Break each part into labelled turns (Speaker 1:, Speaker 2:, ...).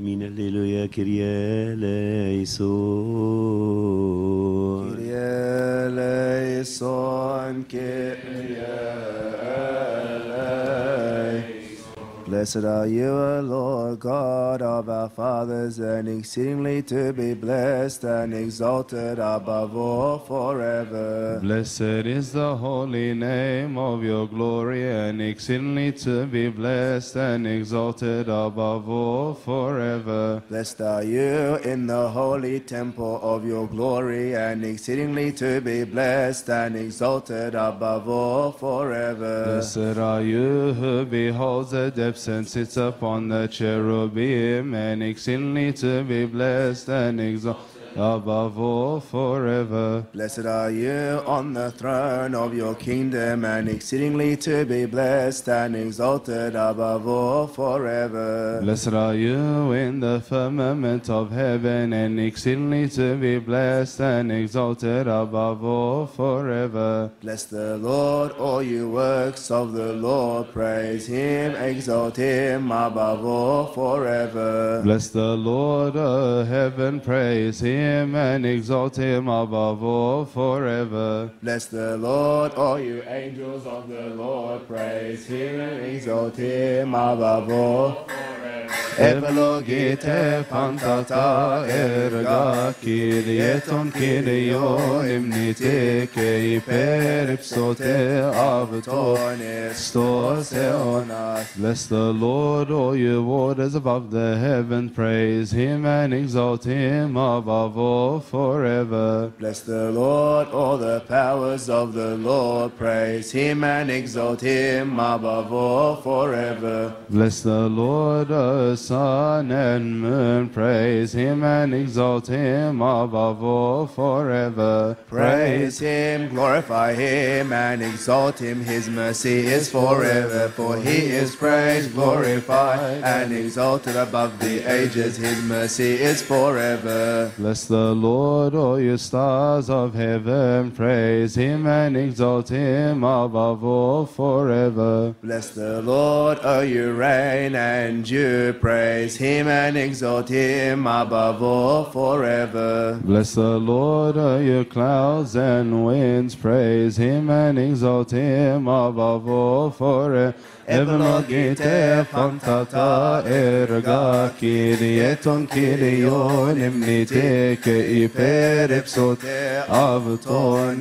Speaker 1: Amin. Alleluia. Kyrie eleison.
Speaker 2: Kyrie eleison. Kyrie eleison. Blessed are you, O Lord God of our fathers, and exceedingly to be blessed and exalted above all forever.
Speaker 3: Blessed is the holy name of your glory, and exceedingly to be blessed and exalted above all forever.
Speaker 2: Blessed are you in the holy temple of your glory, and exceedingly to be blessed and exalted above all forever.
Speaker 3: Blessed are you who beholds the depths and sits upon the cherubim, and exceedingly to be blessed and exalted above all forever.
Speaker 2: Blessed are you on the throne of your kingdom, and exceedingly to be blessed and exalted above all forever.
Speaker 3: Blessed are you in the firmament of heaven, and exceedingly to be blessed and exalted above all forever.
Speaker 2: Bless the Lord, all you works of the Lord, praise him, exalt him above all forever.
Speaker 3: Bless the Lord, O heaven, praise him and exalt him above all forever.
Speaker 2: Bless the Lord, all you angels of the Lord, praise him and exalt him above all forever.
Speaker 3: Evelogite pantata erga kirieton kirion imnite ke peripsote avton estoseonas. Bless the Lord, all you waters above the heaven, praise him and exalt him above all forever.
Speaker 2: Bless the Lord, all the powers of the Lord, praise him and exalt him above all forever.
Speaker 3: Bless the Lord, O sun and moon, praise him and exalt him above all forever.
Speaker 2: Praise him, glorify him, and exalt him. His mercy is forever, for he is praised, glorified, and exalted above the ages. His mercy is forever.
Speaker 3: Bless the Lord, all you stars of heaven, praise him and exalt him above all forever.
Speaker 2: Bless the Lord, O you reign and you, praise him and exalt him above all forever.
Speaker 3: Bless the Lord, O you clouds and winds, praise him and exalt him above all forever. Evelogite pantata erga kirieton kirion imnite ke iperipsote avton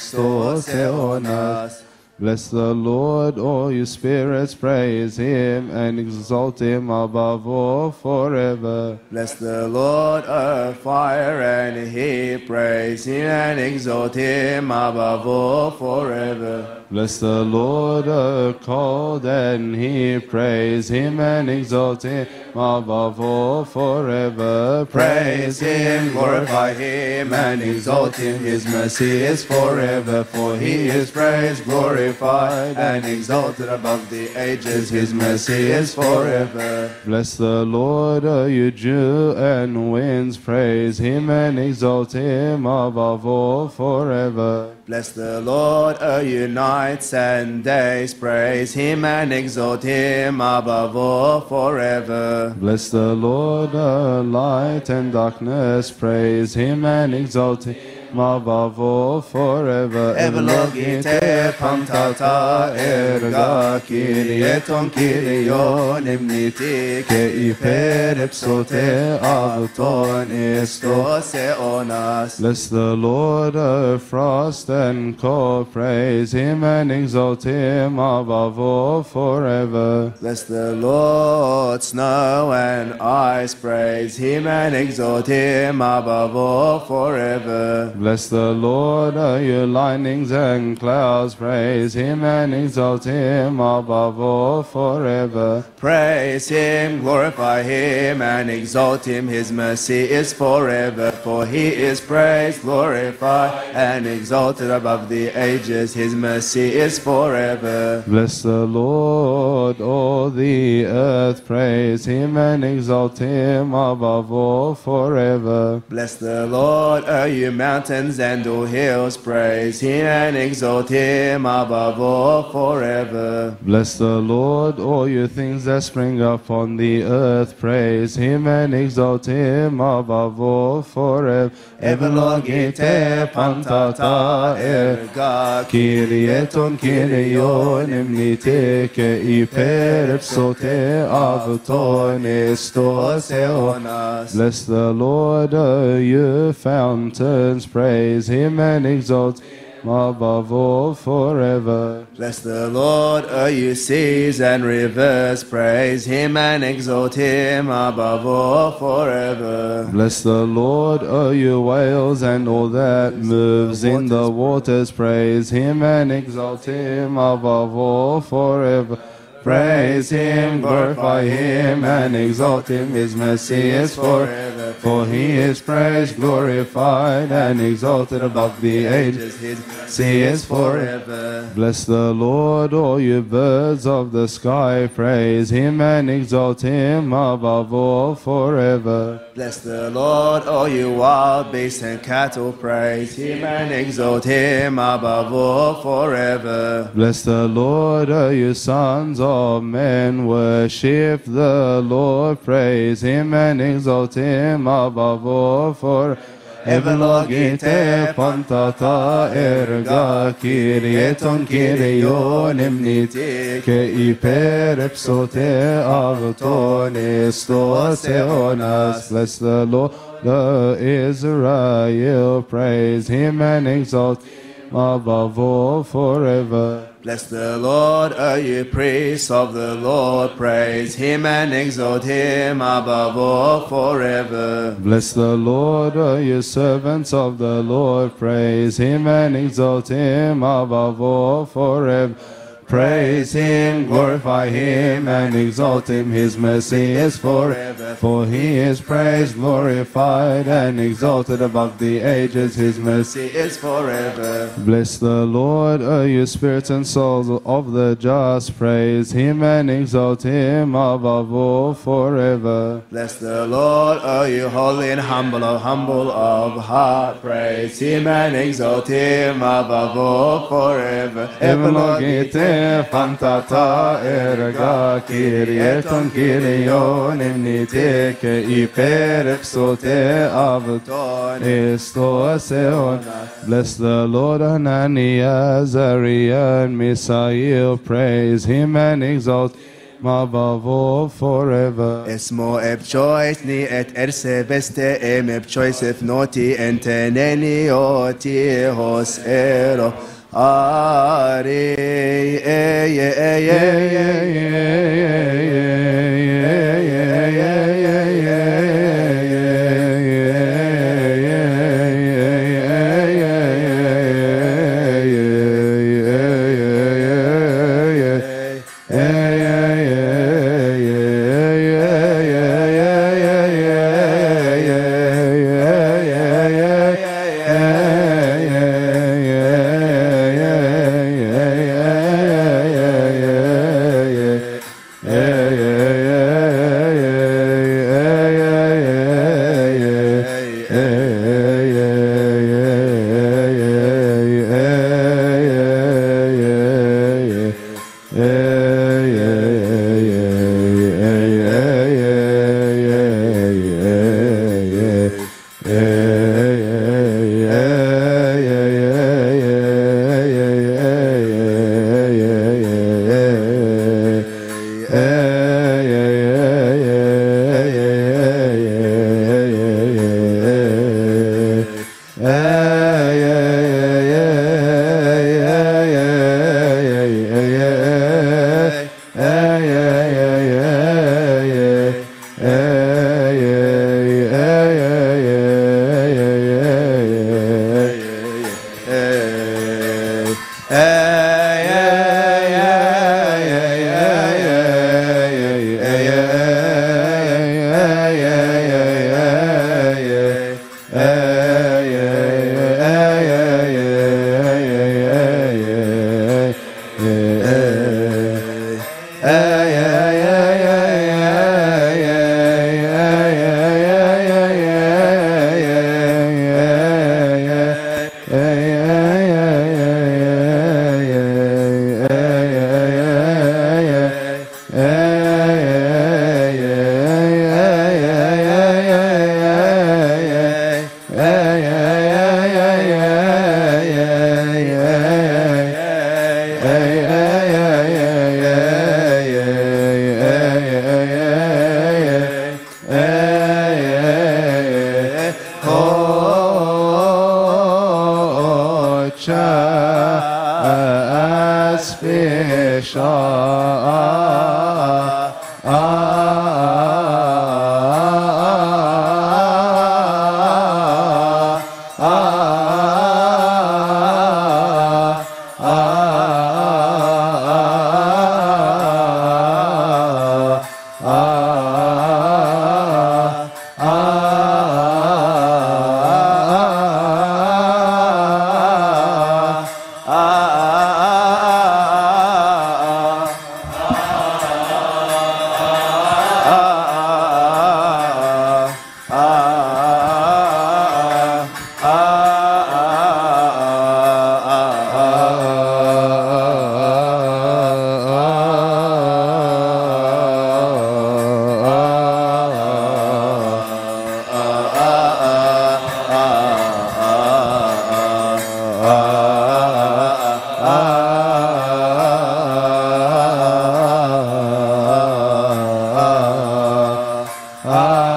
Speaker 3: estoseonas. Bless the Lord, all you spirits, praise him and exalt him above all forever.
Speaker 2: Bless the Lord, O fire and heat, praise him and exalt him above all forever.
Speaker 3: Bless the Lord, O cold and heat, praise him and exalt him above all forever.
Speaker 2: Praise him, glorify him, and exalt him. His mercy is forever, for he is praised, glorified, and exalted above the ages. His mercy is forever.
Speaker 3: Bless the Lord, O you dew and winds, praise him and exalt him above all forever.
Speaker 2: Bless the Lord, O you nights and days, praise him and exalt him above all forever.
Speaker 3: Bless the Lord, O light and darkness, praise him and exalt him above all forever.
Speaker 2: Evelogite pantata erga kirieton kirion imnite ke iperipsote avton estoseonas.
Speaker 3: Bless the Lord, O frost and cold, praise him and exalt him above all forever.
Speaker 2: Bless the Lord, snow and ice, praise him and exalt him above all forever.
Speaker 3: Bless the Lord, O you lightnings and clouds, praise him and exalt him above all forever.
Speaker 2: Praise him, glorify him, and exalt him. His mercy is forever, for he is praised, glorified, and exalted above the ages. His mercy is forever.
Speaker 3: Bless the Lord, all the earth, praise him and exalt exalt him above all forever.
Speaker 2: Bless the Lord, O you mountains and all hills, praise him and exalt him above all forever.
Speaker 3: Bless the Lord, all you things that spring up on the earth, praise him and exalt him above all forever.
Speaker 2: Evelogite pantata erga
Speaker 3: Kirieton Kirion imnite ke iperipsote avton estos
Speaker 2: Theonas.
Speaker 3: Bless the Lord, O you fountains, praise him and exalt him above all forever.
Speaker 2: Bless the Lord, O you seas and rivers, praise him and exalt him above all forever.
Speaker 3: Bless the Lord, O you whales and all that moves in the waters, praise him and exalt him above all forever. Praise him, glorify him, and exalt him. His mercy is forever. For he is praised, glorified, and exalted above the ages. His mercy is forever. Bless the Lord, all you birds of the sky. Praise him and exalt him above all forever.
Speaker 2: Bless the Lord, all you wild beasts and cattle, praise him and exalt him above all forever.
Speaker 3: Bless the Lord, O you sons of men, worship the Lord, praise him and exalt him above all forever. Evelogite pantata erga kirieton kirion imniti ke iperipsote avton estos eonas. Bless the Lord, the Israel, praise him and exalt him above all forever.
Speaker 2: Bless the Lord, O you priests of the Lord, praise him and exalt him above all forever.
Speaker 3: Bless the Lord, O you servants of the Lord, praise him and exalt him above all forever. Praise him, glorify him, and exalt him. His mercy is forever. For he is praised, glorified, and exalted above the ages. His mercy
Speaker 2: is forever.
Speaker 3: Bless the Lord, O you spirits and souls of the just. Praise him and exalt him above all forever.
Speaker 2: Bless the Lord, O you holy and humble of heart. Praise him and exalt him above all forever.
Speaker 3: Evelogite pantata erga kirieton kirion imnite ke iperipsote avton estos eon. Bless the Lord, Ananias, Azariah, and Misael, praise him and exalt him above all forever.
Speaker 2: Esmo eb choice ni et erse veste em eb choice if noti enteneni oti hos ero. Are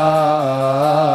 Speaker 3: Hallelujah.